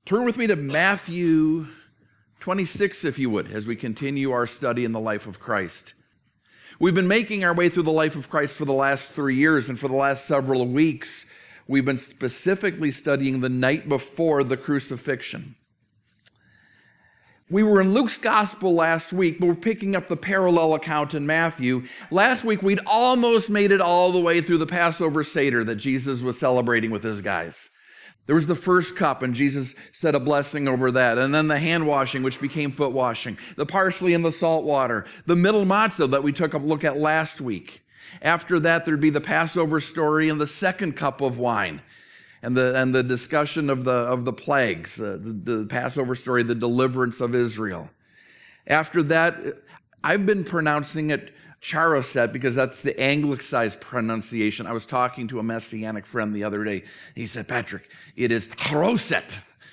Turn with me to Matthew 26, if you would, as we continue our study in the life of Christ. We've been making our way through the life of Christ for the last 3 years, and for the last several weeks, we've been specifically studying the night before the crucifixion. We were in Luke's gospel last week, but we're picking up the parallel account in Matthew. Last week, we'd almost made it all the way through the Passover Seder that Jesus was celebrating with his guys. There was the first cup, and Jesus said a blessing over that. And then the hand washing, which became foot washing. The parsley and the salt water. The middle matzah that we took a look at last week. After that, there'd be the Passover story and the second cup of wine. And the discussion of the plagues. The Passover story, the deliverance of Israel. After that, I've been pronouncing it charoset because that's the anglicized pronunciation. I was talking to a Messianic friend the other day. He said, "Patrick, it is charoset."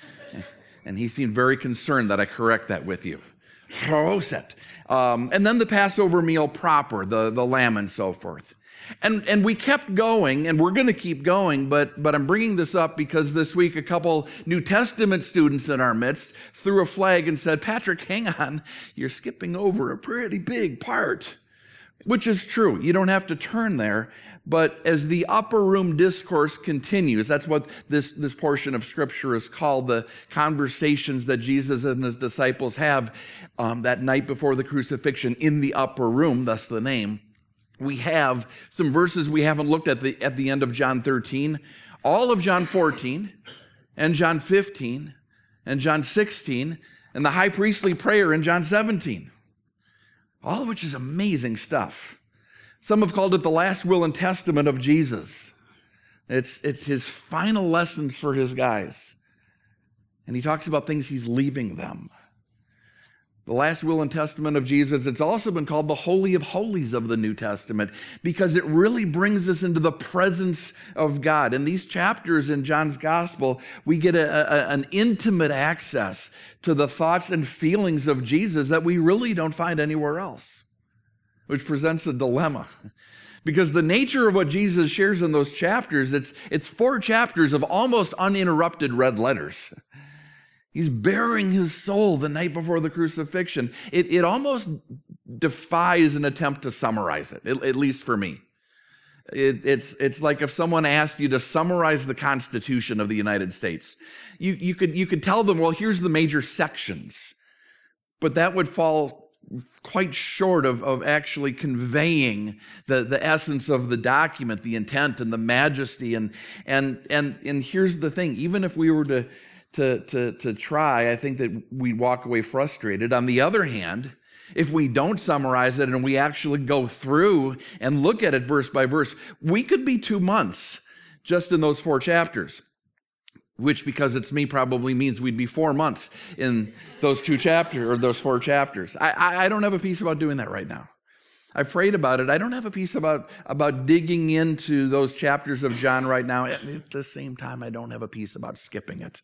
And he seemed very concerned that I correct that with you. Charoset. And then the Passover meal proper, the lamb and so forth. And we kept going, and we're going to keep going, but I'm bringing this up because this week a couple New Testament students in our midst threw a flag and said, "Patrick, hang on, you're skipping over a pretty big part." Which is true. You don't have to turn there. But as the upper room discourse continues, that's what this portion of Scripture is called, the conversations that Jesus and his disciples have that night before the crucifixion in the upper room, thus the name. We have some verses we haven't looked at the end of John 13, all of John 14, and John 15, and John 16, and the high priestly prayer in John 17. All of which is amazing stuff. Some have called it the last will and testament of Jesus. It's his final lessons for his guys. And he talks about things he's leaving them. The last will and testament of Jesus, it's also been called the Holy of Holies of the New Testament because it really brings us into the presence of God. In these chapters in John's Gospel, we get an intimate access to the thoughts and feelings of Jesus that we really don't find anywhere else, which presents a dilemma. Because the nature of what Jesus shares in those chapters, it's 4 chapters of almost uninterrupted red letters. He's bearing his soul the night before the crucifixion. It almost defies an attempt to summarize it, at least for me. It's like if someone asked you to summarize the Constitution of the United States. You could tell them, well, here's the major sections. But that would fall quite short of actually conveying the essence of the document, the intent and the majesty. And here's the thing, even if we were to try, I think that we'd walk away frustrated. On the other hand, if we don't summarize it and we actually go through and look at it verse by verse, we could be 2 months just in those 4 chapters, which, because it's me, probably means we'd be 4 months in those 2 chapters or those 4 chapters. I don't have a peace about doing that right now. I've prayed about it. I don't have a peace about digging into those chapters of John right now. At the same time, I don't have a peace about skipping it.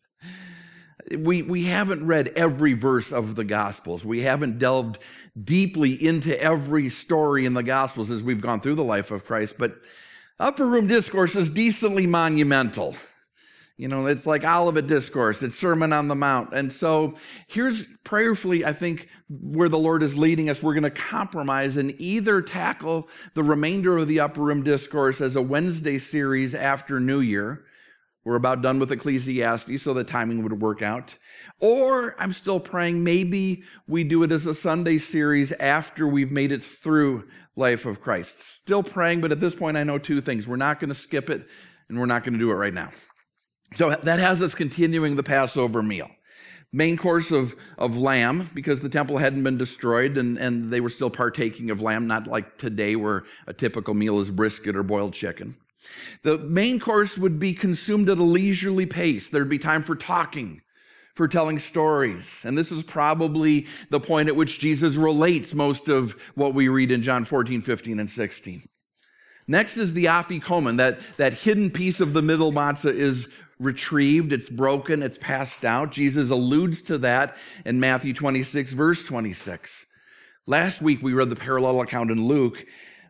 We haven't read every verse of the Gospels. We haven't delved deeply into every story in the Gospels as we've gone through the life of Christ, but upper room discourse is decently monumental. You know, it's like Olivet Discourse, it's Sermon on the Mount. And so here's prayerfully, I think, where the Lord is leading us. We're going to compromise and either tackle the remainder of the upper room discourse as a Wednesday series after New Year. We're about done with Ecclesiastes, so the timing would work out. Or I'm still praying maybe we do it as a Sunday series after we've made it through Life of Christ. Still praying, but at this point I know 2 things. We're not going to skip it, and we're not going to do it right now. So that has us continuing the Passover meal. Main course of lamb, because the temple hadn't been destroyed and they were still partaking of lamb, not like today where a typical meal is brisket or boiled chicken. The main course would be consumed at a leisurely pace. There'd be time for talking, for telling stories. And this is probably the point at which Jesus relates most of what we read in John 14, 15, and 16. Next is the afikomen, that hidden piece of the middle matzah is retrieved, it's broken, it's passed out. Jesus alludes to that in Matthew 26, verse 26. Last week we read the parallel account in Luke.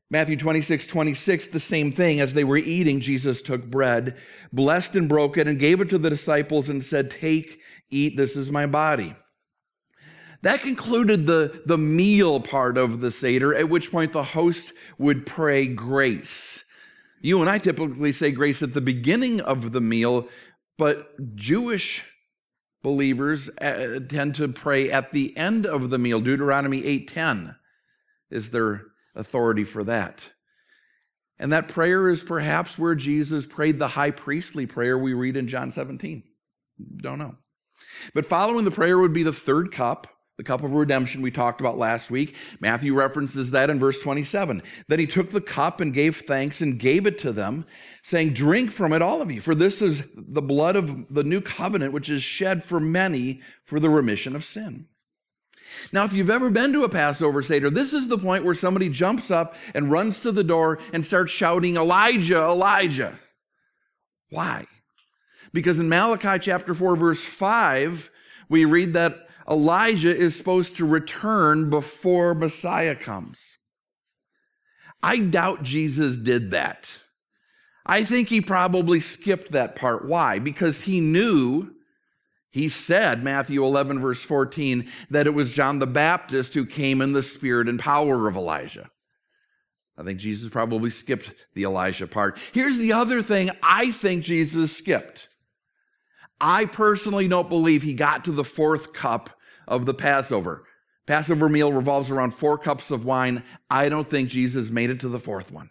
Matthew 26:26, the same thing. As they were eating, Jesus took bread, blessed and broke it, and gave it to the disciples and said, "Take, eat, this is my body." That concluded the meal part of the Seder, at which point the host would pray grace. You and I typically say grace at the beginning of the meal, but Jewish believers tend to pray at the end of the meal. Deuteronomy 8:10 is their authority for that. And that prayer is perhaps where Jesus prayed the high priestly prayer we read in John 17. Don't know. But following the prayer would be the third cup, the cup of redemption we talked about last week. Matthew references that in verse 27. Then he took the cup and gave thanks and gave it to them, saying, "Drink from it, all of you, for this is the blood of the new covenant, which is shed for many for the remission of sin." Now, if you've ever been to a Passover Seder, this is the point where somebody jumps up and runs to the door and starts shouting, "Elijah, Elijah." Why? Because in Malachi chapter 4, verse 5, we read that Elijah is supposed to return before Messiah comes. I doubt Jesus did that. I think he probably skipped that part. Why? Because he said, Matthew 11, verse 14, that it was John the Baptist who came in the spirit and power of Elijah. I think Jesus probably skipped the Elijah part. Here's the other thing I think Jesus skipped. I personally don't believe he got to the fourth cup of the Passover. Passover meal revolves around 4 cups of wine. I don't think Jesus made it to the fourth one.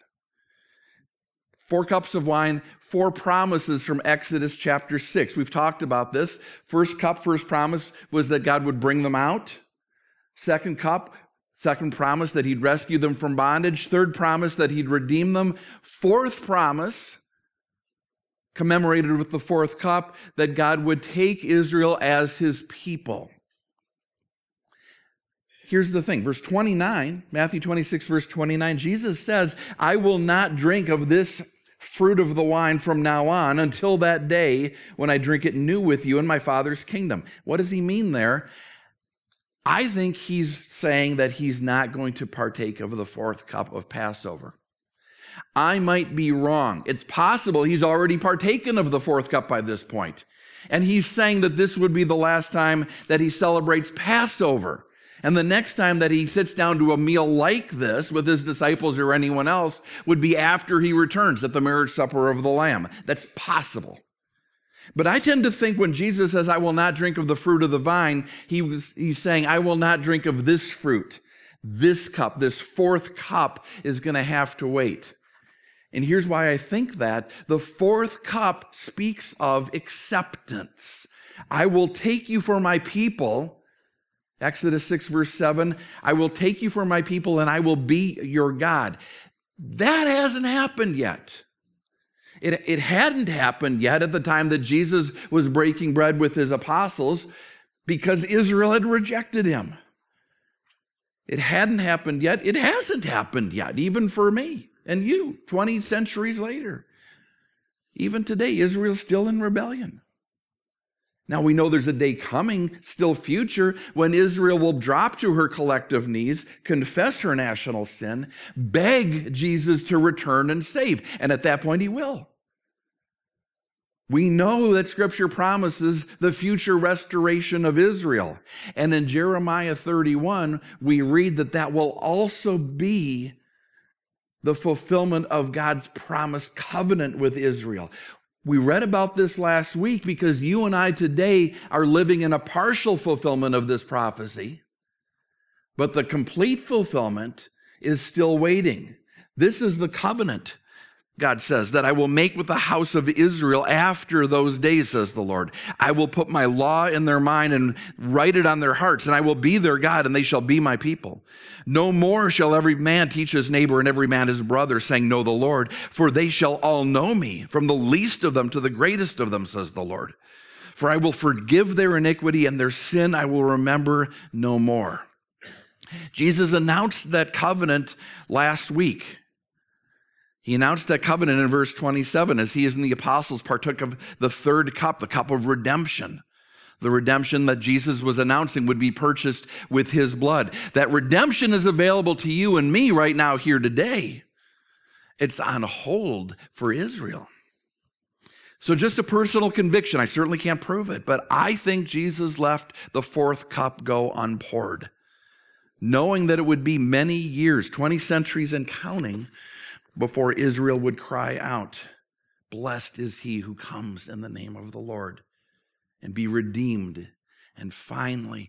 4 cups of wine, 4 promises from Exodus chapter 6. We've talked about this. First cup, first promise was that God would bring them out. Second cup, second promise that he'd rescue them from bondage. Third promise that he'd redeem them. Fourth promise, commemorated with the fourth cup, that God would take Israel as his people. Here's the thing, verse 29, Matthew 26, verse 29, Jesus says, "I will not drink of this fruit of the wine from now on until that day when I drink it new with you in my Father's kingdom." What does he mean there? I think he's saying that he's not going to partake of the fourth cup of Passover. I might be wrong. It's possible he's already partaken of the fourth cup by this point. And he's saying that this would be the last time that he celebrates Passover. And the next time that he sits down to a meal like this with his disciples or anyone else would be after he returns at the marriage supper of the Lamb. That's possible. But I tend to think when Jesus says, "I will not drink of the fruit of the vine," he's saying, "I will not drink of this fruit. This cup, this fourth cup is going to have to wait." And here's why I think that. The fourth cup speaks of acceptance. I will take you for my people. Exodus 6, verse 7, "I will take you for my people and I will be your God." That hasn't happened yet. It hadn't happened yet at the time that Jesus was breaking bread with his apostles because Israel had rejected him. It hadn't happened yet. It hasn't happened yet, even for me and you, 20 centuries later. Even today, Israel's still in rebellion. Now we know there's a day coming, still future, when Israel will drop to her collective knees, confess her national sin, beg Jesus to return and save. And at that point, he will. We know that Scripture promises the future restoration of Israel. And in Jeremiah 31, we read that that will also be the fulfillment of God's promised covenant with Israel. We read about this last week because you and I today are living in a partial fulfillment of this prophecy, but the complete fulfillment is still waiting. This is the covenant, God says, that I will make with the house of Israel after those days, says the Lord. I will put my law in their mind and write it on their hearts, and I will be their God, and they shall be my people. No more shall every man teach his neighbor and every man his brother, saying, "Know the Lord," for they shall all know me, from the least of them to the greatest of them, says the Lord. For I will forgive their iniquity, and their sin I will remember no more. Jesus announced that covenant last week. He announced that covenant in verse 27 as he and the apostles partook of the third cup, the cup of redemption, The redemption that Jesus was announcing would be purchased with his blood. That redemption is available to you and me right now here today. It's on hold for Israel. So just a personal conviction. I certainly can't prove it, but I think Jesus let the fourth cup go unpoured, knowing that it would be many years, 20 centuries and counting, before Israel would cry out, "Blessed is he who comes in the name of the Lord," and be redeemed, and finally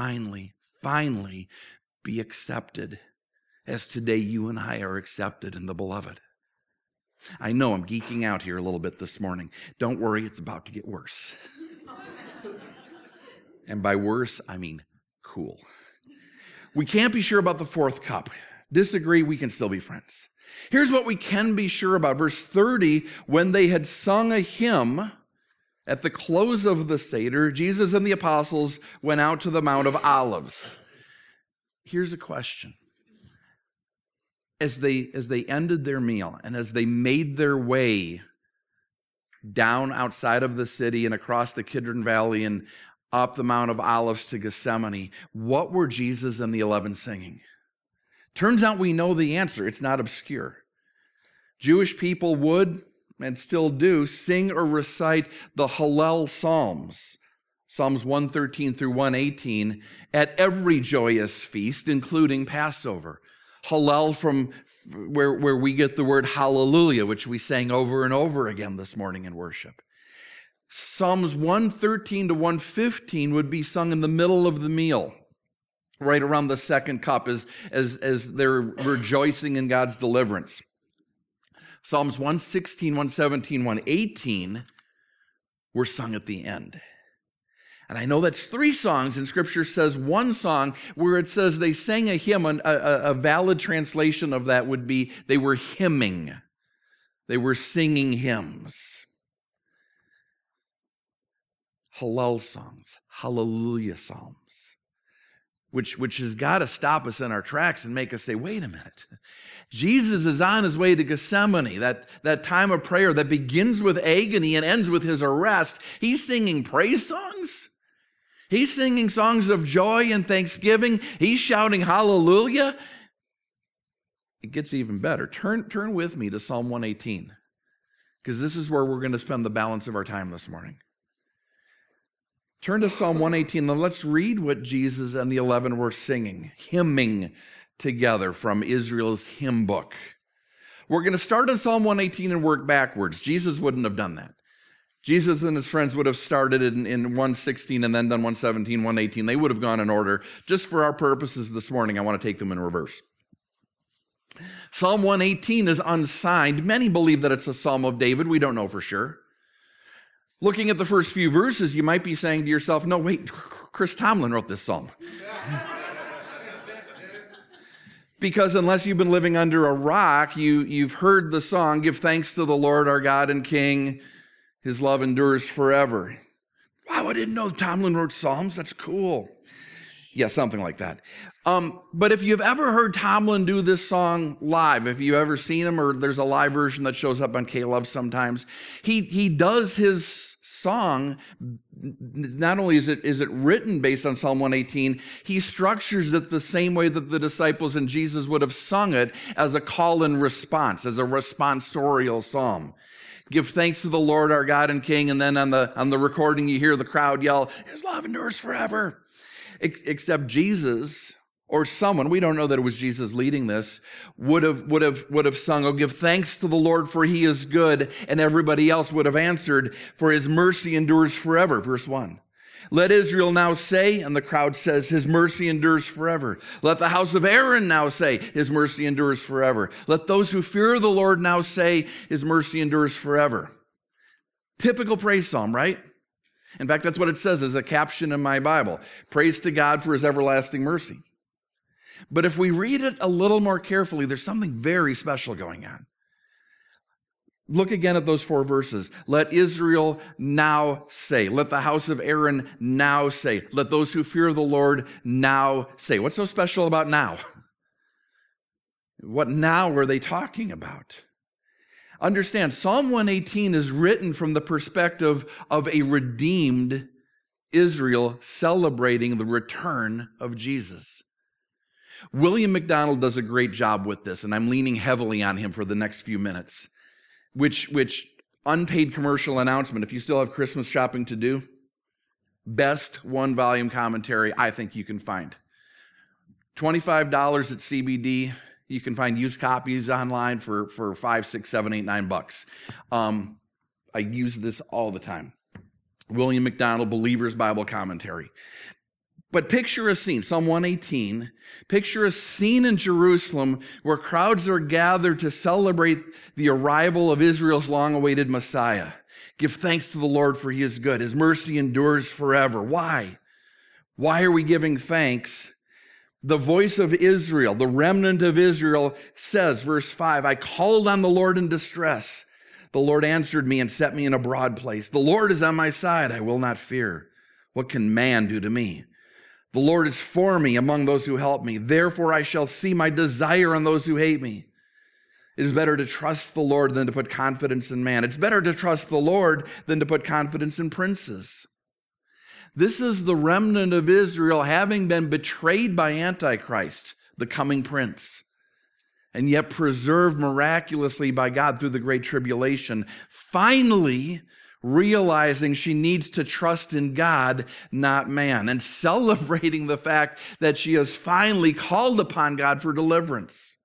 be accepted, as today you and I are accepted in the beloved. I know I'm geeking out here a little bit this morning. Don't worry, it's about to get worse. And by worse, I mean cool. We can't be sure about the fourth cup. Disagree, we can still be friends. Here's what we can be sure about. Verse 30, when they had sung a hymn at the close of the Seder, Jesus and the apostles went out to the Mount of Olives. Here's a question. As they ended their meal and as they made their way down outside of the city and across the Kidron Valley and up the Mount of Olives to Gethsemane, what were Jesus and the 11 singing? Turns out we know the answer. It's not obscure. Jewish people would, and still do, sing or recite the Hallel Psalms, Psalms 113 through 118, at every joyous feast, including Passover. Hallel, from where we get the word hallelujah, which we sang over and over again this morning in worship. Psalms 113 to 115 would be sung in the middle of the meal, right around the second cup, as they're rejoicing in God's deliverance. Psalms 116, 117, 118 were sung at the end. And I know that's 3 songs, and Scripture says one song where it says they sang a hymn. A valid translation of that would be they were hymning. They were singing hymns. Hallel songs, hallelujah psalms, which has got to stop us in our tracks and make us say, wait a minute. Jesus is on his way to Gethsemane, that time of prayer that begins with agony and ends with his arrest. He's singing praise songs. He's singing songs of joy and thanksgiving. He's shouting hallelujah. It gets even better. Turn with me to Psalm 118, because this is where we're going to spend the balance of our time this morning. Turn to Psalm 118, and let's read what Jesus and the 11 were singing, hymning together from Israel's hymn book. We're going to start in Psalm 118 and work backwards. Jesus wouldn't have done that. Jesus and his friends would have started in 116 and then done 117, 118. They would have gone in order. Just for our purposes this morning, I want to take them in reverse. Psalm 118 is unsigned. Many believe that it's a Psalm of David. We don't know for sure. Looking at the first few verses, you might be saying to yourself, no, wait, Chris Tomlin wrote this psalm. Because unless you've been living under a rock, you've heard the song, "Give thanks to the Lord our God and King, his love endures forever." Wow, I didn't know Tomlin wrote psalms. That's cool. Yeah, something like that. But if you've ever heard Tomlin do this song live, if you've ever seen him, or there's a live version that shows up on K-Love sometimes, he does his song. Not only is it written based on Psalm 118, he structures it the same way that the disciples and Jesus would have sung it, as a call and response, as a responsorial psalm. Give thanks to the Lord our God and King, and then on the recording you hear the crowd yell, "His love endures forever." Except Jesus, or someone, we don't know that it was Jesus leading this, would have sung, "Oh, give thanks to the Lord, for he is good," and everybody else would have answered, "For his mercy endures forever." Verse 1. Let Israel now say, and the crowd says, "His mercy endures forever." Let the house of Aaron now say, "His mercy endures forever." Let those who fear the Lord now say, "His mercy endures forever." Typical praise psalm, right? In fact, that's what it says as a caption in my Bible. Praise to God for his everlasting mercy. But if we read it a little more carefully, there's something very special going on. Look again at those 4 verses. Let Israel now say. Let the house of Aaron now say. Let those who fear the Lord now say. What's so special about now? What now are they talking about? Understand, Psalm 118 is written from the perspective of a redeemed Israel celebrating the return of Jesus. William MacDonald does a great job with this, and I'm leaning heavily on him for the next few minutes. Which unpaid commercial announcement, if you still have Christmas shopping to do, best one-volume commentary I think you can find. $25 at CBD. You can find used copies online for $5, $6, $7, $8, $9. I use this all the time. William MacDonald, Believer's Bible Commentary. But picture a scene, Psalm 118, picture a scene in Jerusalem where crowds are gathered to celebrate the arrival of Israel's long-awaited Messiah. Give thanks to the Lord, for he is good. His mercy endures forever. Why? Why are we giving thanks? The voice of Israel, the remnant of Israel says, verse 5, I called on the Lord in distress. The Lord answered me and set me in a broad place. The Lord is on my side. I will not fear. What can man do to me? The Lord is for me among those who help me. Therefore I shall see my desire on those who hate me. It is better to trust the Lord than to put confidence in man. It's better to trust the Lord than to put confidence in princes. This is the remnant of Israel having been betrayed by Antichrist, the coming prince, and yet preserved miraculously by God through the great tribulation, finally realizing she needs to trust in God, not man, and celebrating the fact that she has finally called upon God for deliverance.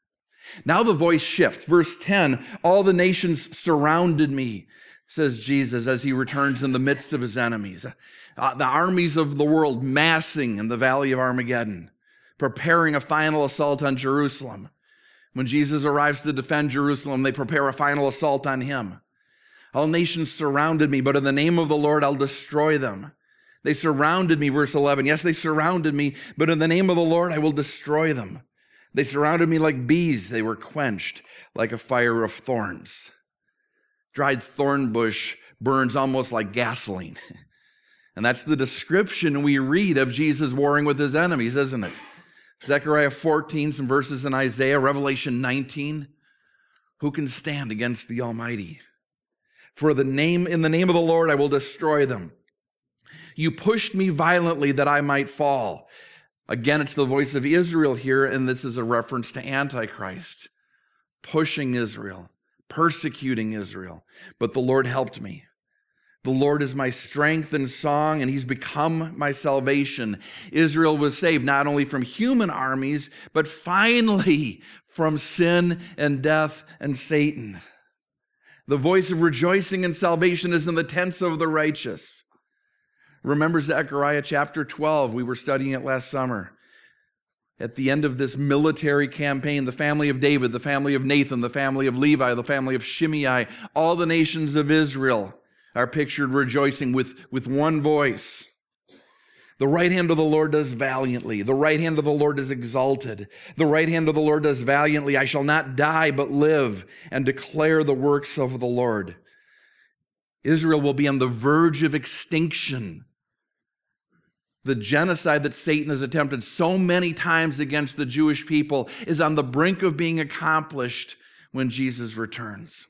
Now the voice shifts. Verse 10, all the nations surrounded me, says Jesus, as he returns in the midst of his enemies. The armies of the world massing in the valley of Armageddon, preparing a final assault on Jerusalem. When Jesus arrives to defend Jerusalem, they prepare a final assault on him. All nations surrounded me, but in the name of the Lord, I'll destroy them. They surrounded me, verse 11. Yes, they surrounded me, but in the name of the Lord, I will destroy them. They surrounded me like bees. They were quenched like a fire of thorns. Dried thorn bush burns almost like gasoline. And that's the description we read of Jesus warring with his enemies, isn't it? Zechariah 14, some verses in Isaiah, Revelation 19. Who can stand against the Almighty? For in the name of the Lord, I will destroy them. You pushed me violently that I might fall. Again, it's the voice of Israel here, and this is a reference to Antichrist. Pushing Israel, persecuting Israel. But the Lord helped me. The Lord is my strength and song, and he's become my salvation. Israel was saved not only from human armies, but finally from sin and death and Satan. The voice of rejoicing and salvation is in the tents of the righteous. Remember Zechariah chapter 12. We were studying it last summer. At the end of this military campaign, the family of David, the family of Nathan, the family of Levi, the family of Shimei, all the nations of Israel are pictured rejoicing with one voice. The right hand of the Lord does valiantly. The right hand of the Lord is exalted. The right hand of the Lord does valiantly. I shall not die, but live and declare the works of the Lord. Israel will be on the verge of extinction. The genocide that Satan has attempted so many times against the Jewish people is on the brink of being accomplished when Jesus returns.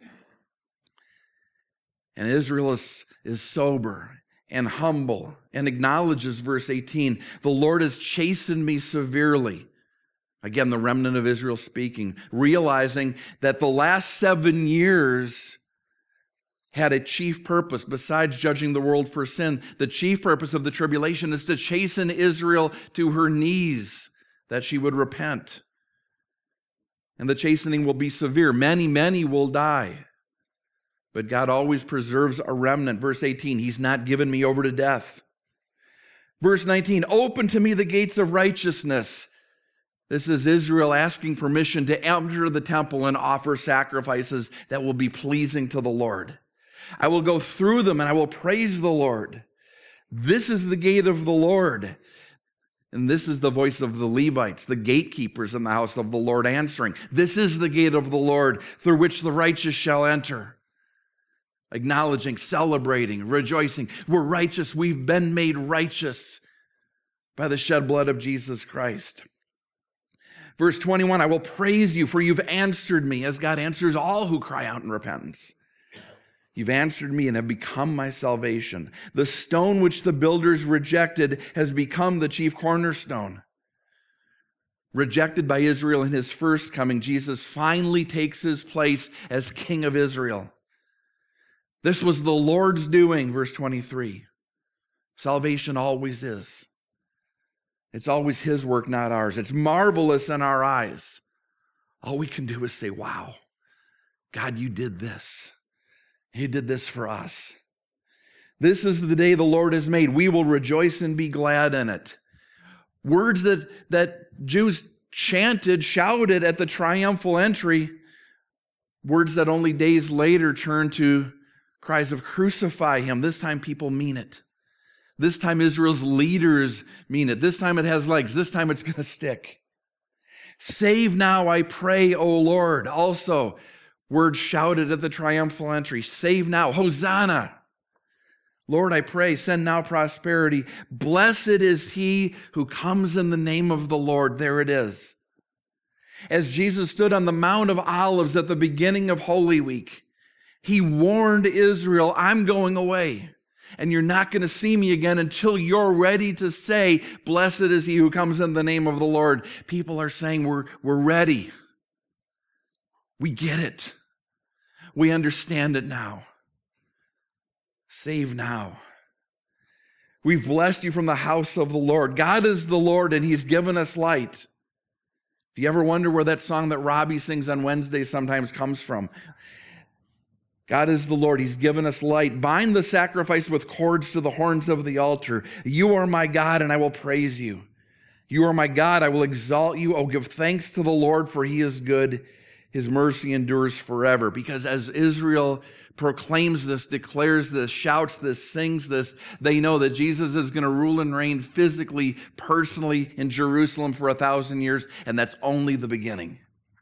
And Israel is sober and humble and acknowledges, verse 18, the Lord has chastened me severely. Again, the remnant of Israel speaking, realizing that the last 7 years had a chief purpose. Besides judging the world for sin, the chief purpose of the tribulation is to chasten Israel to her knees, that she would repent. And the chastening will be severe. Many, many will die. But God always preserves a remnant. Verse 18, he's not given me over to death. Verse 19, open to me the gates of righteousness. This is Israel asking permission to enter the temple and offer sacrifices that will be pleasing to the Lord. I will go through them and I will praise the Lord. This is the gate of the Lord. And this is the voice of the Levites, the gatekeepers in the house of the Lord answering. This is the gate of the Lord through which the righteous shall enter. Acknowledging, celebrating, rejoicing. We're righteous. We've been made righteous by the shed blood of Jesus Christ. Verse 21, I will praise you, for you've answered me, as God answers all who cry out in repentance. You've answered me and have become my salvation. The stone which the builders rejected has become the chief cornerstone. Rejected by Israel in his first coming, Jesus finally takes his place as King of Israel. This was the Lord's doing, verse 23. Salvation always is. It's always his work, not ours. It's marvelous in our eyes. All we can do is say, wow, God, you did this. You did this for us. This is the day the Lord has made. We will rejoice and be glad in it. Words that Jews chanted, shouted at the triumphal entry, words that only days later turned to cries of crucify him. This time people mean it. This time Israel's leaders mean it. This time it has legs. This time it's going to stick. Save now, I pray, O Lord. Also, words shouted at the triumphal entry. Save now. Hosanna. Lord, I pray, send now prosperity. Blessed is he who comes in the name of the Lord. There it is. As Jesus stood on the Mount of Olives at the beginning of Holy Week, he warned Israel, I'm going away, and you're not going to see me again until you're ready to say, blessed is he who comes in the name of the Lord. People are saying, we're ready. We get it. We understand it now. Save now. We've blessed you from the house of the Lord. God is the Lord, and he's given us light. If you ever wonder where that song that Robbie sings on Wednesdays sometimes comes from, God is the Lord. He's given us light. Bind the sacrifice with cords to the horns of the altar. You are my God, and I will praise you. You are my God. I will exalt you. Oh, give thanks to the Lord, for he is good. His mercy endures forever. Because as Israel proclaims this, declares this, shouts this, sings this, they know that Jesus is going to rule and reign physically, personally in Jerusalem for 1,000 years, and that's only the beginning.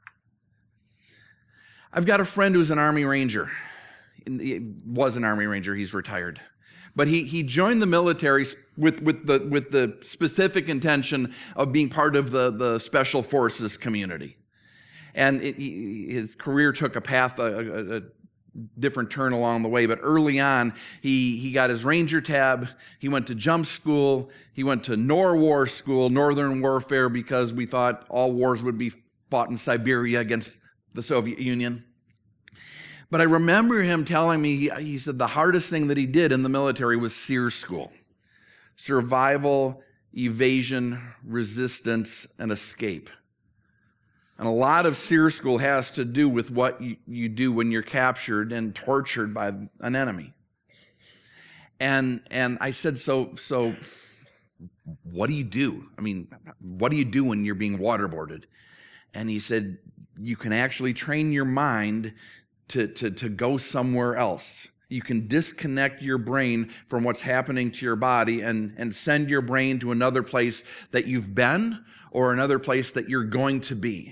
I've got a friend who's an Army Ranger. He was an Army Ranger. He's retired. But he joined the military with the specific intention of being part of the Special Forces community. And his career took a path, a different turn along the way. But early on, he got his Ranger tab. He went to jump school. He went to NORWAR school, Northern Warfare, because we thought all wars would be fought in Siberia against the Soviet Union. But I remember him telling me, he said the hardest thing that he did in the military was SEER school. Survival, evasion, resistance, and escape. And a lot of SEER school has to do with what you do when you're captured and tortured by an enemy. And I said, so what do you do? I mean, what do you do when you're being waterboarded? And he said, you can actually train your mind to go somewhere else. You can disconnect your brain from what's happening to your body and send your brain to another place that you've been or another place that you're going to be.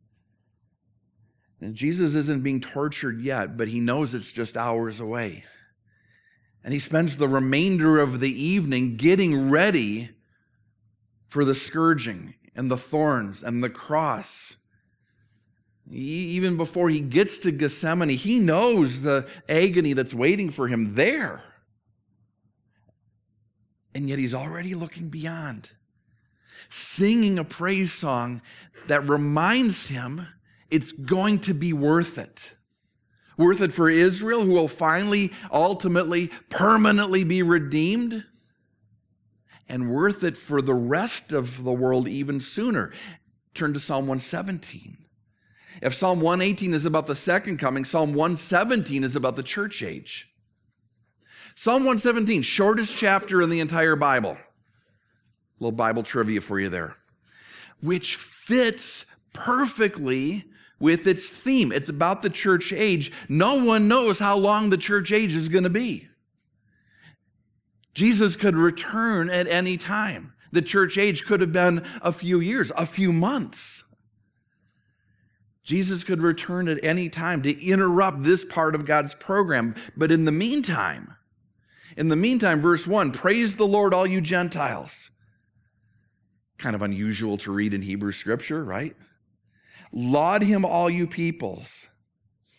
And Jesus isn't being tortured yet, but he knows it's just hours away. And he spends the remainder of the evening getting ready for the scourging and the thorns and the cross. Even before he gets to Gethsemane, he knows the agony that's waiting for him there. And yet he's already looking beyond, singing a praise song that reminds him it's going to be worth it. Worth it for Israel, who will finally, ultimately, permanently be redeemed. And worth it for the rest of the world even sooner. Turn to Psalm 117. If Psalm 118 is about the second coming, Psalm 117 is about the church age. Psalm 117, shortest chapter in the entire Bible. A little Bible trivia for you there. Which fits perfectly with its theme. It's about the church age. No one knows how long the church age is going to be. Jesus could return at any time. The church age could have been a few years, a few months. Jesus could return at any time to interrupt this part of God's program. But in the meantime, verse 1, praise the Lord, all you Gentiles. Kind of unusual to read in Hebrew scripture, right? Laud him, all you peoples.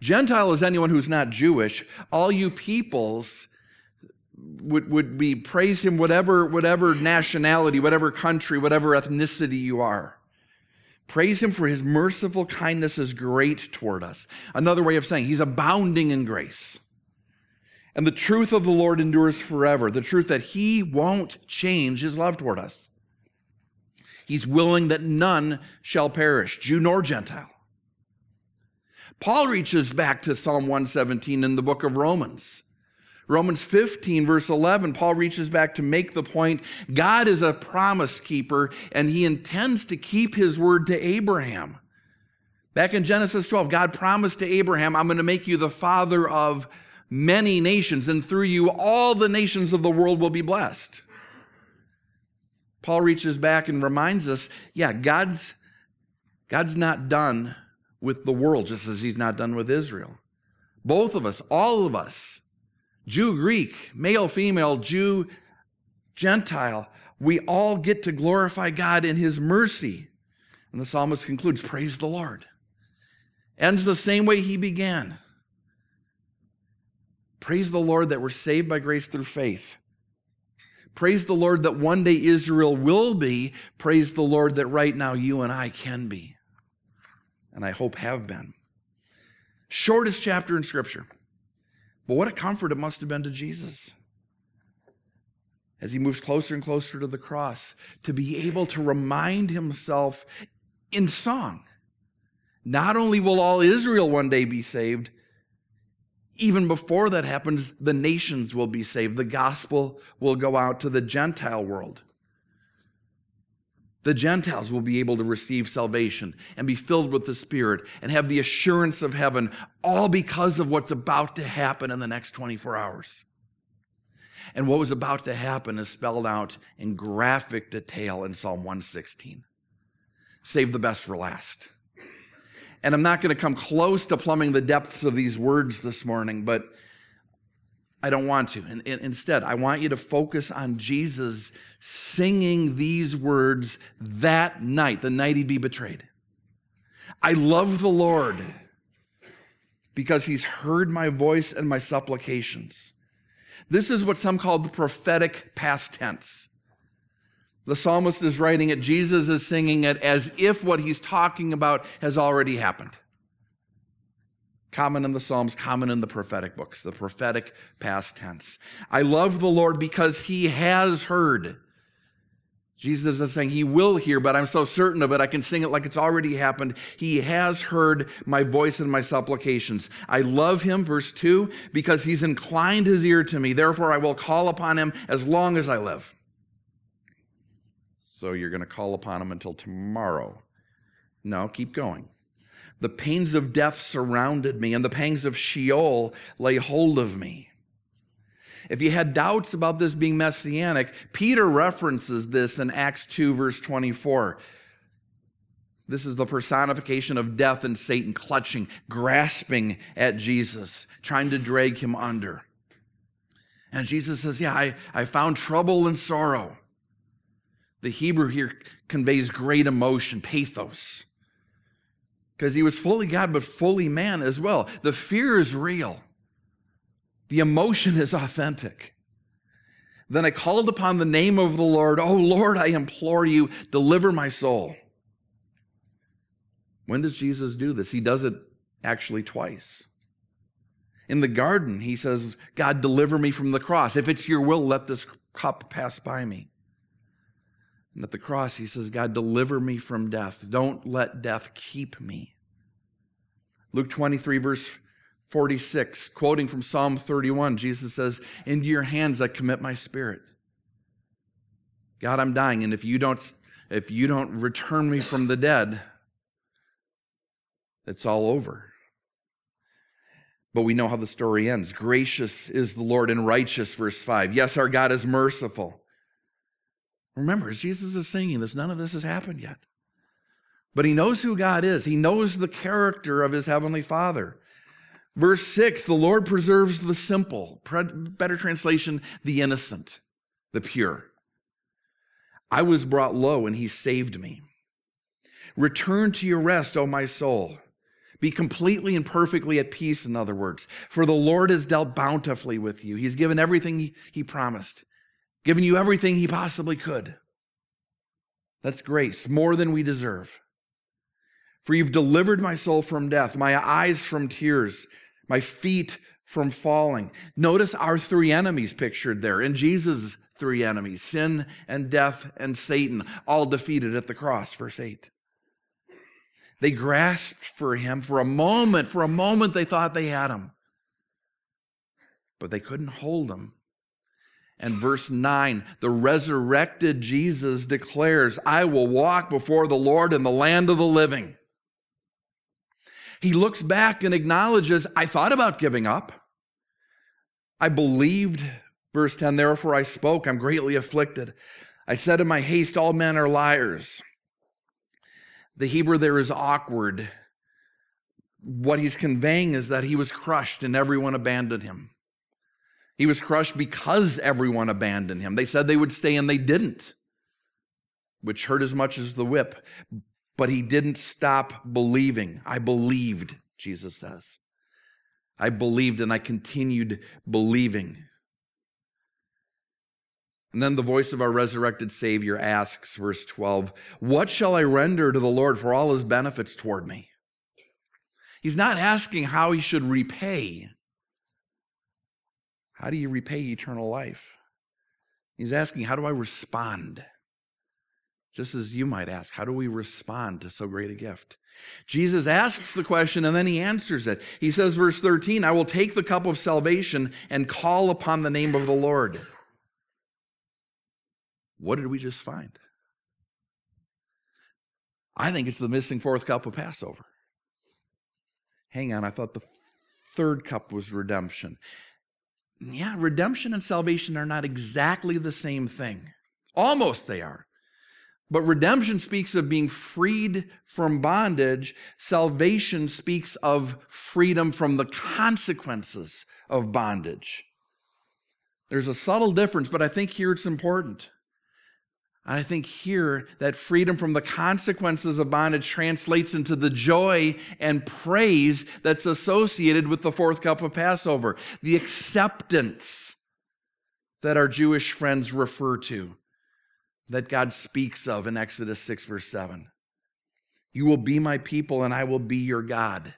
Gentile is anyone who's not Jewish. All you peoples would be praise him whatever nationality, whatever country, whatever ethnicity you are. Praise him for his merciful kindness is great toward us. Another way of saying he's abounding in grace. And the truth of the Lord endures forever. The truth that he won't change his love toward us. He's willing that none shall perish, Jew nor Gentile. Paul reaches back to Psalm 117 in the book of Romans. Romans 15, verse 11, Paul reaches back to make the point, God is a promise keeper, and he intends to keep his word to Abraham. Back in Genesis 12, God promised to Abraham, I'm going to make you the father of many nations, and through you all the nations of the world will be blessed. Paul reaches back and reminds us, God's not done with the world, just as he's not done with Israel. Both of us, all of us, Jew, Greek, male, female, Jew, Gentile, we all get to glorify God in his mercy. And the psalmist concludes, praise the Lord. Ends the same way he began. Praise the Lord that we're saved by grace through faith. Praise the Lord that one day Israel will be. Praise the Lord that right now you and I can be. And I hope have been. Shortest chapter in Scripture. But what a comfort it must have been to Jesus as he moves closer and closer to the cross to be able to remind himself in song. Not only will all Israel one day be saved, even before that happens, the nations will be saved. The gospel will go out to the Gentile world. The Gentiles will be able to receive salvation and be filled with the Spirit and have the assurance of heaven, all because of what's about to happen in the next 24 hours. And what was about to happen is spelled out in graphic detail in Psalm 116. Save the best for last. And I'm not going to come close to plumbing the depths of these words this morning, but I don't want to. And instead, I want you to focus on Jesus singing these words that night, the night he'd be betrayed. I love the Lord because he's heard my voice and my supplications. This is what some call the prophetic past tense. The psalmist is writing it, Jesus is singing it as if what he's talking about has already happened. Common in the Psalms, common in the prophetic books, the prophetic past tense. I love the Lord because he has heard. Jesus is saying he will hear, but I'm so certain of it, I can sing it like it's already happened. He has heard my voice and my supplications. I love him, verse 2, because he's inclined his ear to me. Therefore, I will call upon him as long as I live. So you're going to call upon him until tomorrow. No, keep going. The pains of death surrounded me, and the pangs of Sheol lay hold of me. If you had doubts about this being messianic, Peter references this in Acts 2, verse 24. This is the personification of death and Satan clutching, grasping at Jesus, trying to drag him under. And Jesus says, I found trouble and sorrow. The Hebrew here conveys great emotion, pathos. Because he was fully God, but fully man as well. The fear is real. The emotion is authentic. Then I called upon the name of the Lord. Oh, Lord, I implore you, deliver my soul. When does Jesus do this? He does it actually twice. In the garden, he says, God, deliver me from the cross. If it's your will, let this cup pass by me. And at the cross, he says, God, deliver me from death. Don't let death keep me. Luke 23, verse 46, quoting from Psalm 31, Jesus says, into your hands I commit my spirit. God, I'm dying, and if you don't return me from the dead, it's all over. But we know how the story ends. Gracious is the Lord and righteous, verse 5. Yes, our God is merciful. Remember, as Jesus is singing this, none of this has happened yet. But he knows who God is. He knows the character of his heavenly Father. Verse 6, the Lord preserves the simple. Better translation, the innocent, the pure. I was brought low and he saved me. Return to your rest, O my soul. Be completely and perfectly at peace, in other words. For the Lord has dealt bountifully with you. He's given everything he promised, given you everything he possibly could. That's grace, more than we deserve. For you've delivered my soul from death, my eyes from tears, my feet from falling. Notice our three enemies pictured there, and Jesus' three enemies, sin and death and Satan, all defeated at the cross, verse 8. They grasped for him for a moment they thought they had him, but they couldn't hold him. And verse 9, the resurrected Jesus declares, I will walk before the Lord in the land of the living. He looks back and acknowledges, I thought about giving up. I believed, verse 10, therefore I spoke, I'm greatly afflicted. I said in my haste, all men are liars. The Hebrew there is awkward. What he's conveying is that he was crushed and everyone abandoned him. He was crushed because everyone abandoned him. They said they would stay and they didn't, which hurt as much as the whip. But he didn't stop believing. I believed, Jesus says. I believed and I continued believing. And then the voice of our resurrected Savior asks, verse 12, what shall I render to the Lord for all his benefits toward me? He's not asking how he should repay. How do you repay eternal life? He's asking, how do I respond? Just as you might ask, how do we respond to so great a gift? Jesus asks the question and then he answers it. He says, verse 13, I will take the cup of salvation and call upon the name of the Lord. What did we just find? I think it's the missing fourth cup of Passover. Hang on, I thought the third cup was redemption. Yeah, redemption and salvation are not exactly the same thing. Almost they are. But redemption speaks of being freed from bondage. Salvation speaks of freedom from the consequences of bondage. There's a subtle difference, but I think here it's important. I think here that freedom from the consequences of bondage translates into the joy and praise that's associated with the fourth cup of Passover, the acceptance that our Jewish friends refer to, that God speaks of in Exodus 6, verse 7. You will be my people and I will be your God.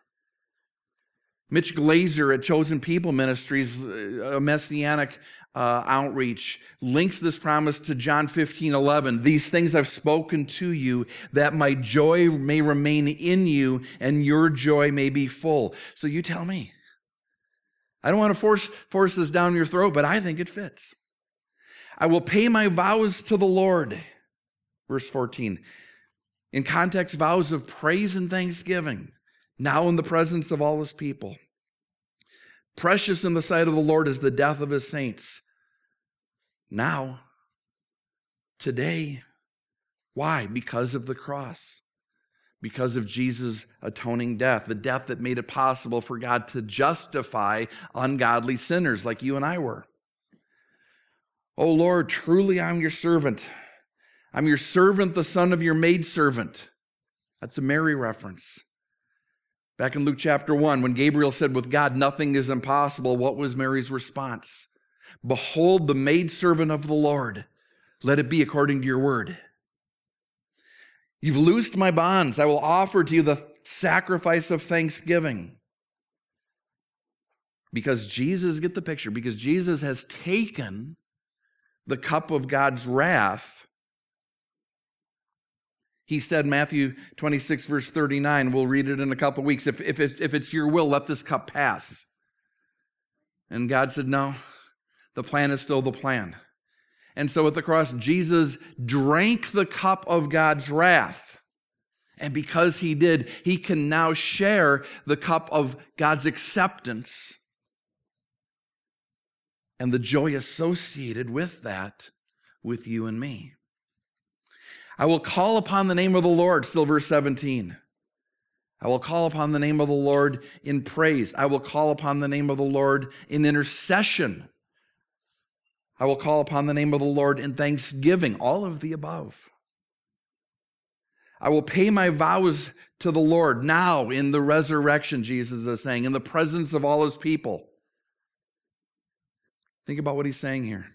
Mitch Glazer at Chosen People Ministries, a messianic outreach, links this promise to John 15:11. These things I've spoken to you, that my joy may remain in you and your joy may be full. So you tell me. I don't want to force this down your throat, but I think it fits. I will pay my vows to the Lord. Verse 14. In context, vows of praise and thanksgiving, now in the presence of all his people. Precious in the sight of the Lord is the death of his saints. Now, today. Why? Because of the cross. Because of Jesus' atoning death, the death that made it possible for God to justify ungodly sinners like you and I were. Oh Lord, truly I'm your servant. I'm your servant, the son of your maidservant. That's a Mary reference. Back in Luke chapter 1, when Gabriel said, with God nothing is impossible, what was Mary's response? Behold, the maidservant of the Lord. Let it be according to your word. You've loosed my bonds. I will offer to you the sacrifice of thanksgiving. Because Jesus, get the picture, because Jesus has taken the cup of God's wrath. He said, Matthew 26, verse 39, we'll read it in a couple of weeks, if it's your will, let this cup pass. And God said, no, the plan is still the plan. And so at the cross, Jesus drank the cup of God's wrath. And because he did, he can now share the cup of God's acceptance and the joy associated with that with you and me. I will call upon the name of the Lord, still verse 17. I will call upon the name of the Lord in praise. I will call upon the name of the Lord in intercession. I will call upon the name of the Lord in thanksgiving, all of the above. I will pay my vows to the Lord now in the resurrection, Jesus is saying, in the presence of all his people. Think about what he's saying here.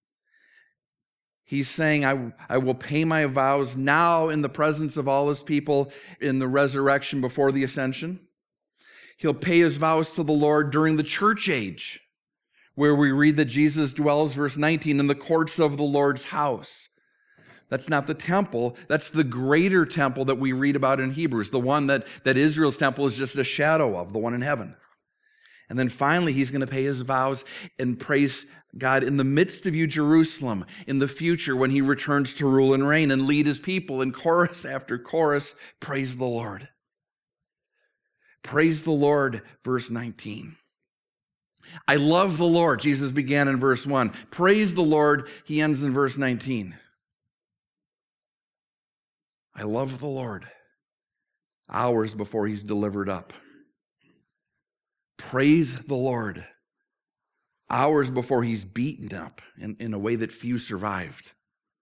He's saying, I will pay my vows now in the presence of all his people in the resurrection before the ascension. He'll pay his vows to the Lord during the church age, where we read that Jesus dwells, verse 19, in the courts of the Lord's house. That's not the temple. That's the greater temple that we read about in Hebrews, the one that Israel's temple is just a shadow of, the one in heaven. And then finally, he's going to pay his vows and praise God in the midst of you, Jerusalem, in the future when he returns to rule and reign and lead his people in chorus after chorus. Praise the Lord. Praise the Lord, verse 19. I love the Lord, Jesus began in verse 1. Praise the Lord, he ends in verse 19. I love the Lord, hours before he's delivered up. Praise the Lord, hours before he's beaten up in a way that few survived.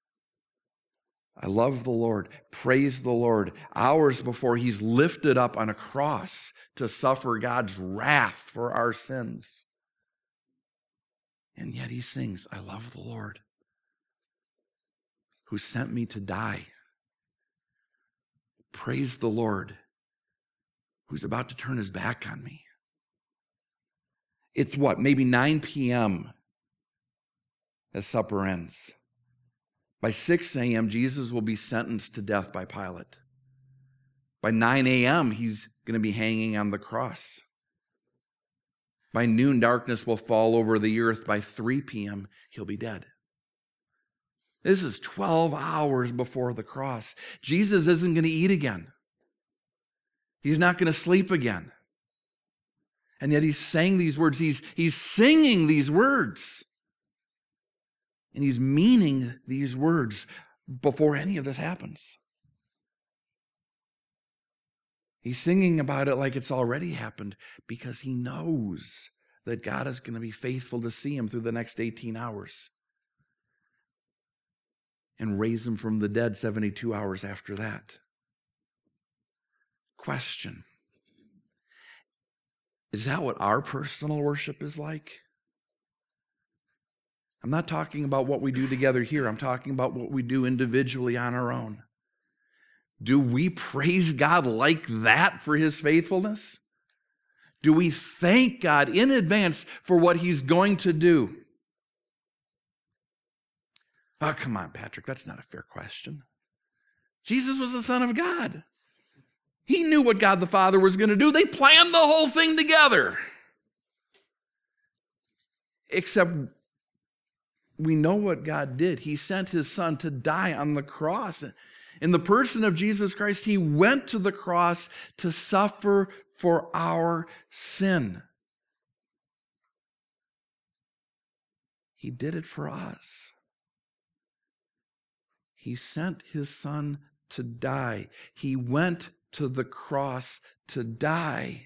I love the Lord. Praise the Lord, hours before he's lifted up on a cross to suffer God's wrath for our sins. And yet he sings, I love the Lord, who sent me to die. Praise the Lord, who's about to turn his back on me. It's what, maybe 9 p.m. as supper ends. By 6 a.m., Jesus will be sentenced to death by Pilate. By 9 a.m., he's going to be hanging on the cross. By noon, darkness will fall over the earth. By 3 p.m., he'll be dead. This is 12 hours before the cross. Jesus isn't going to eat again. He's not going to sleep again. And yet he's saying these words. He's singing these words. And he's meaning these words before any of this happens. He's singing about it like it's already happened because he knows that God is going to be faithful to see him through the next 18 hours and raise him from the dead 72 hours after that. Question: is that what our personal worship is like? I'm not talking about what we do together here. I'm talking about what we do individually on our own. Do we praise God like that for his faithfulness? Do we thank God in advance for what he's going to do? Oh, come on, Patrick, that's not a fair question. Jesus was the Son of God. He knew what God the Father was going to do. They planned the whole thing together. Except we know what God did. He sent his Son to die on the cross. In the person of Jesus Christ, he went to the cross to suffer for our sin. He did it for us. He sent his Son to die. He went to the cross to die.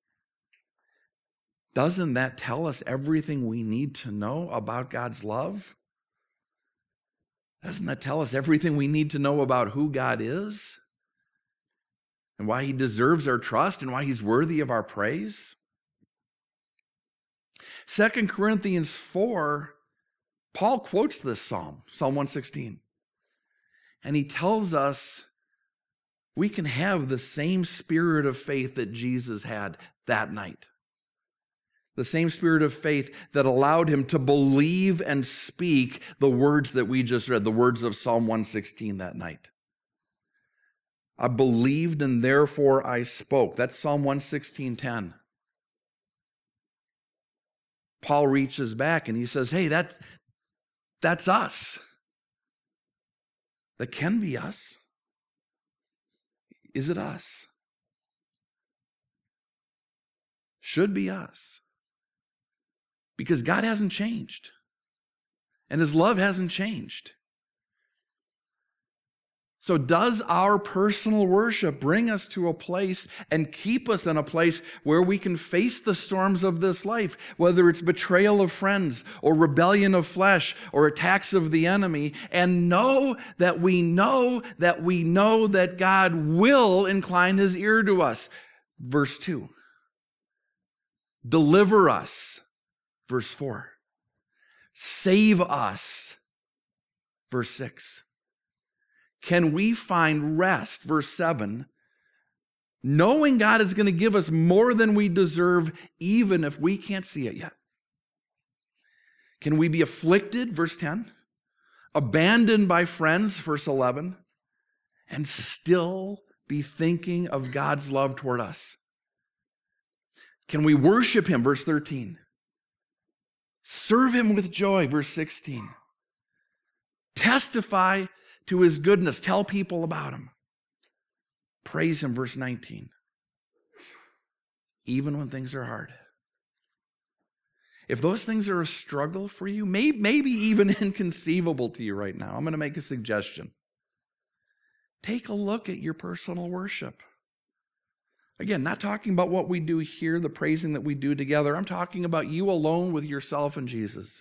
Doesn't that tell us everything we need to know about God's love? Doesn't that tell us everything we need to know about who God is? And why he deserves our trust and why he's worthy of our praise? 2 Corinthians 4, Paul quotes this psalm, Psalm 116. And he tells us we can have the same spirit of faith that Jesus had that night. The same spirit of faith that allowed him to believe and speak the words that we just read, the words of Psalm 116 that night. I believed and therefore I spoke. That's Psalm 116:10. Paul reaches back and he says, hey, that's us. That can be us. Is it us? Should be us. Because God hasn't changed. And his love hasn't changed. So does our personal worship bring us to a place and keep us in a place where we can face the storms of this life, whether it's betrayal of friends or rebellion of flesh or attacks of the enemy, and know that we know that we know that God will incline his ear to us? Verse 2. Deliver us. Verse 4. Save us. Verse 6. Can we find rest, verse 7, knowing God is going to give us more than we deserve, even if we can't see it yet? Can we be afflicted, verse 10, abandoned by friends, verse 11, and still be thinking of God's love toward us? Can we worship him, verse 13, serve him with joy, verse 16, testify to his goodness, tell people about him, praise him, verse 19, even when things are hard? If those things are a struggle for you, maybe even inconceivable to you right now, I'm going to make a suggestion. Take a look at your personal worship. Again, not talking about what we do here, the praising that we do together. I'm talking about you alone with yourself and Jesus.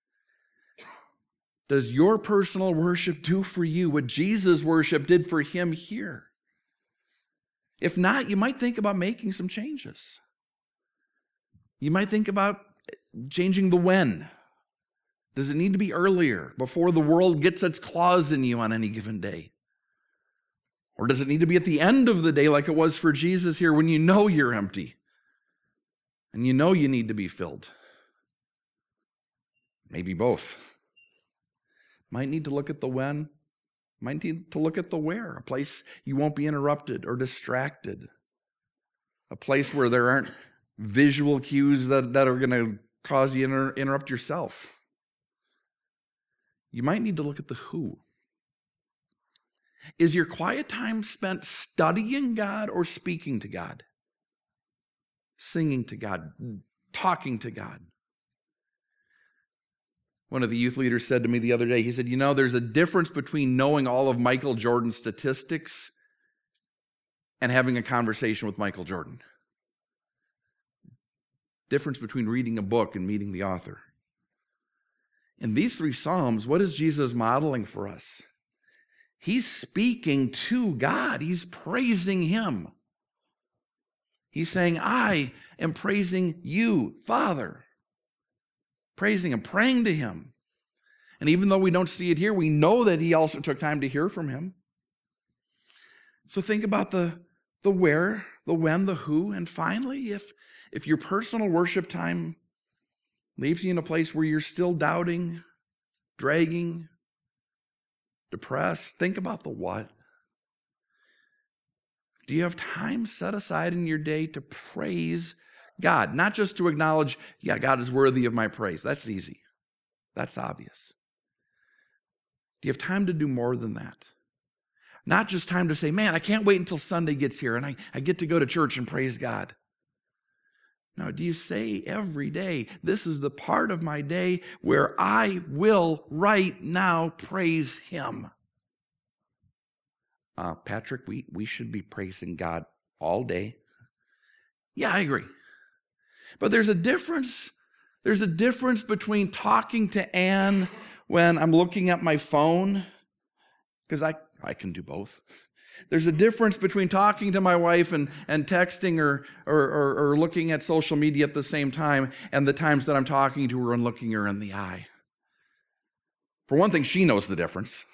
Does your personal worship do for you what Jesus' worship did for him here? If not, you might think about making some changes. You might think about changing the when. Does it need to be earlier, before the world gets its claws in you on any given day? Or does it need to be at the end of the day like it was for Jesus here, when you know you're empty and you know you need to be filled? Maybe both. Might need to look at the when, might need to look at the where, a place you won't be interrupted or distracted, a place where there aren't visual cues that are going to cause you to interrupt yourself. You might need to look at the who. Is your quiet time spent studying God or speaking to God? Singing to God, talking to God? One of the youth leaders said to me the other day, he said, there's a difference between knowing all of Michael Jordan's statistics and having a conversation with Michael Jordan. Difference between reading a book and meeting the author. In these 3 Psalms, what is Jesus modeling for us? He's speaking to God. He's praising him. He's saying, I am praising you, Father. Praising him, praying to him. And even though we don't see it here, we know that he also took time to hear from him. So think about the where, the when, the who, and finally, if your personal worship time leaves you in a place where you're still doubting, dragging, depressed, think about the what. Do you have time set aside in your day to praise God? Not just to acknowledge, yeah, God is worthy of my praise. That's easy. That's obvious. Do you have time to do more than that? Not just time to say, man, I can't wait until Sunday gets here and I get to go to church and praise God. No, do you say every day, this is the part of my day where I will right now praise him? Patrick, we should be praising God all day. Yeah, I agree. But there's a difference. There's a difference between talking to Ann when I'm looking at my phone, because I can do both. There's a difference between talking to my wife and texting or looking at social media at the same time, and the times that I'm talking to her and looking her in the eye. For one thing, she knows the difference.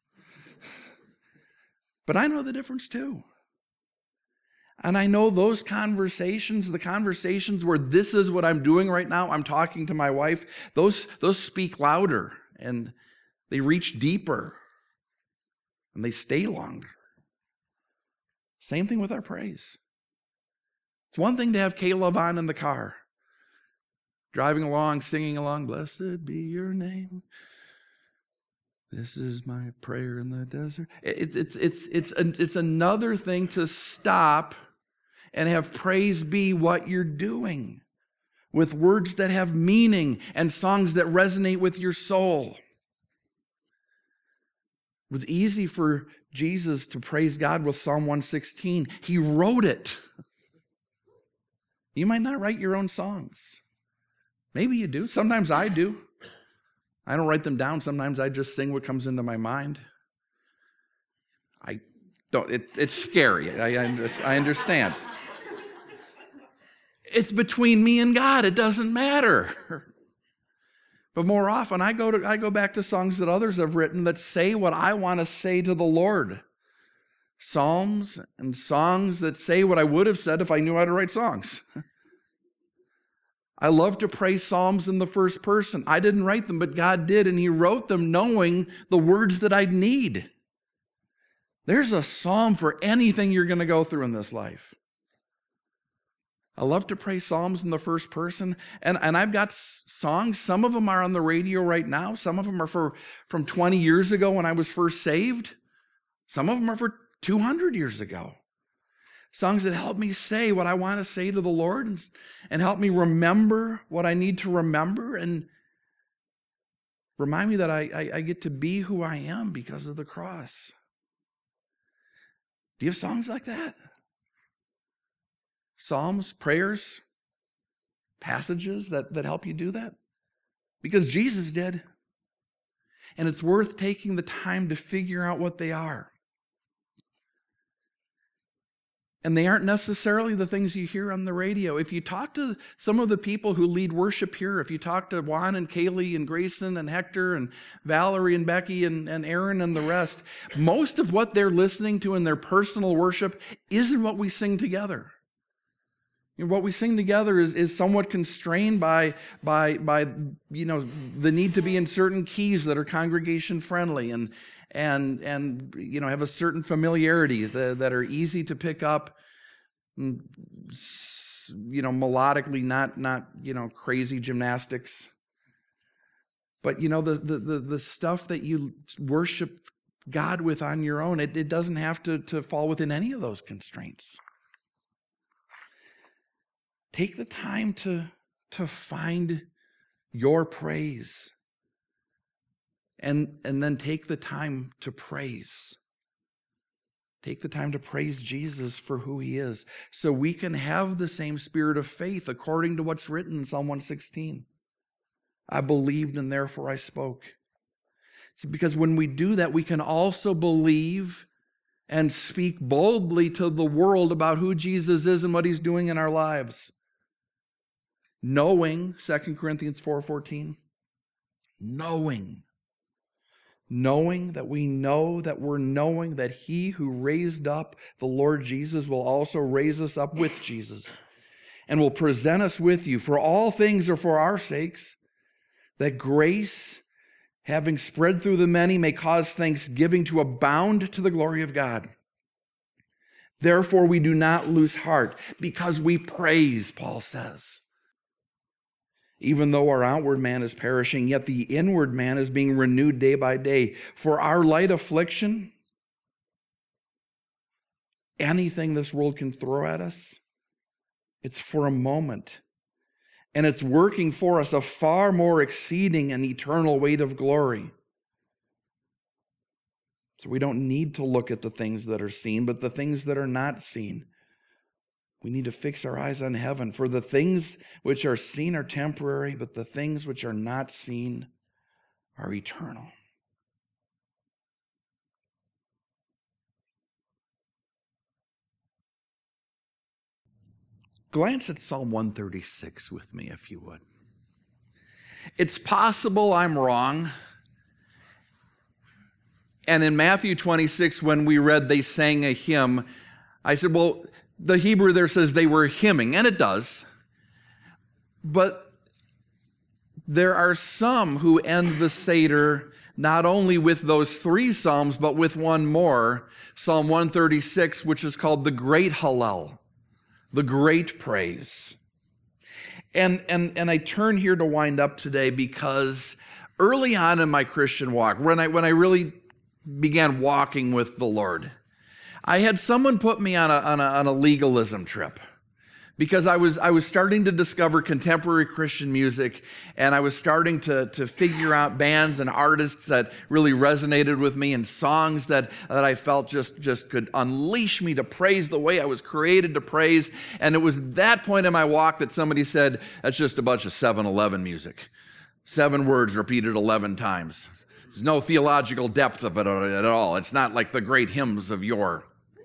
But I know the difference too. And I know those conversations, the conversations where this is what I'm doing right now, I'm talking to my wife, those speak louder and they reach deeper and they stay longer. Same thing with our praise. It's one thing to have Caleb on in the car, driving along, singing along, blessed be your name. This is my prayer in the desert. It's another thing to stop and have praise be what you're doing, with words that have meaning and songs that resonate with your soul. It was easy for Jesus to praise God with Psalm 116. He wrote it. You might not write your own songs. Maybe you do. Sometimes I do. I don't write them down. Sometimes I just sing what comes into my mind. It's scary. I understand. It's between me and God. It doesn't matter. But more often, I go back to songs that others have written that say what I want to say to the Lord. Psalms and songs that say what I would have said if I knew how to write songs. I love to pray psalms in the first person. I didn't write them, but God did, and He wrote them knowing the words that I'd need. There's a psalm for anything you're going to go through in this life. I love to pray psalms in the first person, and I've got songs. Some of them are on the radio right now. Some of them are from 20 years ago when I was first saved. Some of them are for 200 years ago. Songs that help me say what I want to say to the Lord and help me remember what I need to remember and remind me that I get to be who I am because of the cross. Do you have songs like that? Psalms, prayers, passages that help you do that? Because Jesus did. And it's worth taking the time to figure out what they are. And they aren't necessarily the things you hear on the radio. If you talk to some of the people who lead worship here, if you talk to Juan and Kaylee and Grayson and Hector and Valerie and Becky and Aaron and the rest, most of what they're listening to in their personal worship isn't what we sing together. What we sing together is somewhat constrained by the need to be in certain keys that are congregation friendly and have a certain familiarity that are easy to pick up, melodically, not crazy gymnastics. But the stuff that you worship God with on your own, it doesn't have to fall within any of those constraints. Take the time to find your praise. And then take the time to praise. Take the time to praise Jesus for who He is, so we can have the same spirit of faith according to what's written in Psalm 116. I believed and therefore I spoke. See, because when we do that, we can also believe and speak boldly to the world about who Jesus is and what He's doing in our lives. Knowing, 2 Corinthians 4:14, knowing that we know that we're knowing that He who raised up the Lord Jesus will also raise us up with Jesus and will present us with you. For all things are for our sakes, that grace, having spread through the many, may cause thanksgiving to abound to the glory of God. Therefore we do not lose heart, because we praise, Paul says. Even though our outward man is perishing, yet the inward man is being renewed day by day. For our light affliction, anything this world can throw at us, it's for a moment. And it's working for us a far more exceeding and eternal weight of glory. So we don't need to look at the things that are seen, but the things that are not seen. We need to fix our eyes on heaven, for the things which are seen are temporary, but the things which are not seen are eternal. Glance at Psalm 136 with me, if you would. It's possible I'm wrong. And in Matthew 26, when we read they sang a hymn, I said, well, the Hebrew there says they were hymning, and it does. But there are some who end the Seder not only with those 3 psalms, but with one more, Psalm 136, which is called the Great Hallel, the Great Praise. And I turn here to wind up today because early on in my Christian walk, when I really began walking with the Lord, I had someone put me on a legalism trip. because I was starting to discover contemporary Christian music, and I was starting to figure out bands and artists that really resonated with me, and songs that I felt just could unleash me to praise the way I was created to praise. And it was that point in my walk that somebody said, that's just a bunch of 7-Eleven music. 7 words repeated 11 times. There's no theological depth of it at all. It's not like the great hymns of yore.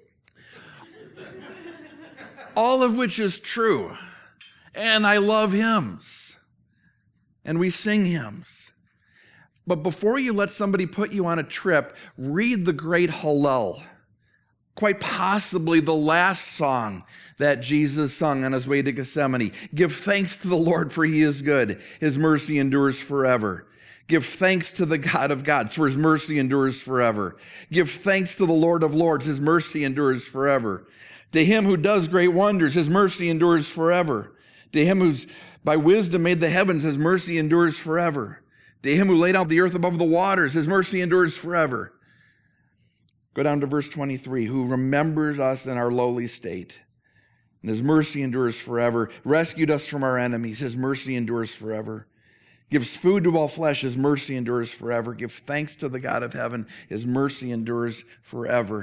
All of which is true. And I love hymns. And we sing hymns. But before you let somebody put you on a trip, read the great Hallel. Quite possibly the last song that Jesus sung on his way to Gethsemane. Give thanks to the Lord, for he is good. His mercy endures forever. Give thanks to the God of gods, for his mercy endures forever. Give thanks to the Lord of lords, his mercy endures forever. To him who does great wonders, his mercy endures forever. To him who's by wisdom made the heavens, his mercy endures forever. To him who laid out the earth above the waters, his mercy endures forever. Go down to verse 23. Who remembers us in our lowly state, and his mercy endures forever. Rescued us from our enemies, his mercy endures forever. Gives food to all flesh, his mercy endures forever. Give thanks to the God of heaven, his mercy endures forever.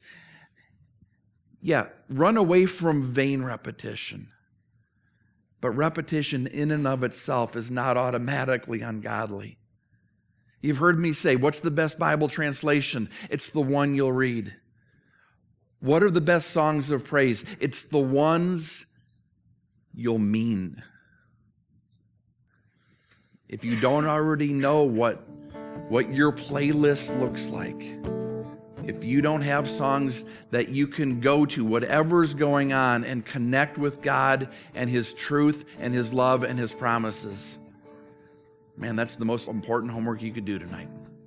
Yeah, run away from vain repetition. But repetition in and of itself is not automatically ungodly. You've heard me say, what's the best Bible translation? It's the one you'll read. What are the best songs of praise? It's the ones you'll mean. If you don't already know what your playlist looks like, if you don't have songs that you can go to, whatever's going on, and connect with God and his truth and his love and his promises, man, that's the most important homework you could do tonight.